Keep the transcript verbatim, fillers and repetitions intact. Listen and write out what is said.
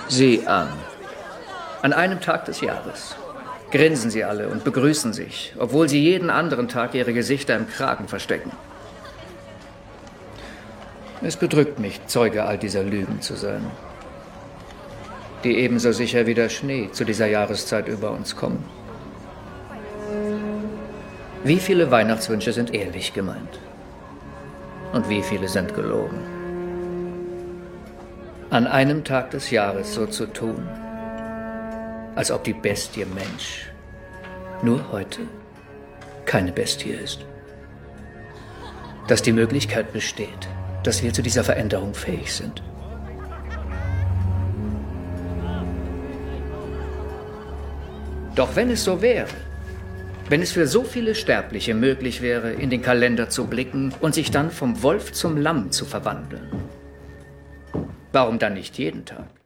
Sieh an. An einem Tag des Jahres grinsen sie alle und begrüßen sich, obwohl sie jeden anderen Tag ihre Gesichter im Kragen verstecken. Es bedrückt mich, Zeuge all dieser Lügen zu sein, die ebenso sicher wie der Schnee zu dieser Jahreszeit über uns kommen. Wie viele Weihnachtswünsche sind ehrlich gemeint? Und wie viele sind gelogen? An einem Tag des Jahres so zu tun, als ob die Bestie Mensch nur heute keine Bestie ist. Dass die Möglichkeit besteht, dass wir zu dieser Veränderung fähig sind. Doch wenn es so wäre, wenn es für so viele Sterbliche möglich wäre, in den Kalender zu blicken und sich dann vom Wolf zum Lamm zu verwandeln, warum dann nicht jeden Tag?